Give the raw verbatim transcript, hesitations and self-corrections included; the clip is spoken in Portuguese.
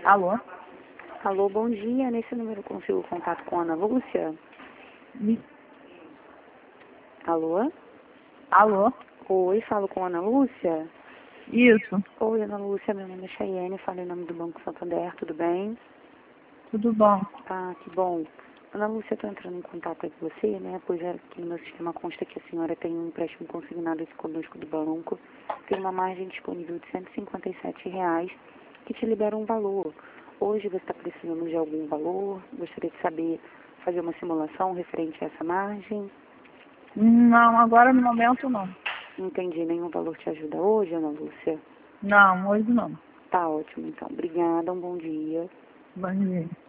Alô? Alô, bom dia. Nesse número eu consigo contato com a Ana Lúcia? Me- Alô? Alô? Oi, falo com a Ana Lúcia? Isso, Oi, Ana Lúcia, meu nome é Chayenne, falo em nome do Banco Santander, tudo bem? tudo bom? Ah, que bom. Ana Lúcia, eu estou entrando em contato aí com você, né? Pois é, aqui no meu sistema consta que a senhora tem um empréstimo consignado aqui conosco do banco, tem uma margem disponível de cento e cinquenta e sete reais, que te libera um valor. Hoje você está precisando de algum valor? Gostaria de saber, fazer uma simulação referente a essa margem? Não, agora no momento não. Não entendi, nenhum valor te ajuda hoje, Ana Lúcia? Não, hoje não. Tá ótimo, então. Obrigada, um bom dia. Bom dia.